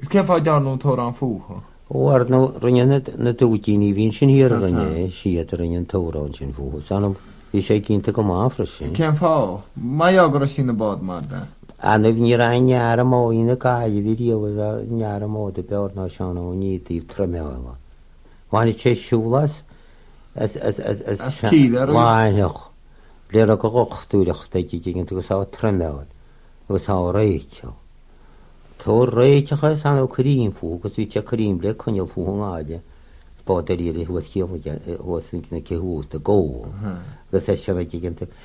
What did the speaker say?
Ke fa darnú tór an fúcha? War no rinne na dútíní vín sin hir rinne siad rinne tórán sin fú sanm hí sé cinnta go máfra sin. Ke fá mai agur sin na bad mar de. An ní ra near mó ína gaiile vídeo near mó de beir ná seán ó nítíh tremeála. Bhainnig sé siúlas máineach le a go gochtúileach ginn go sá tremeáil agus sá réiteo. Tó réitecha san ó choín fú, gus ú te choím le chuneil fúáide báidir huas céna cehús de ggó gus sé se ginnta.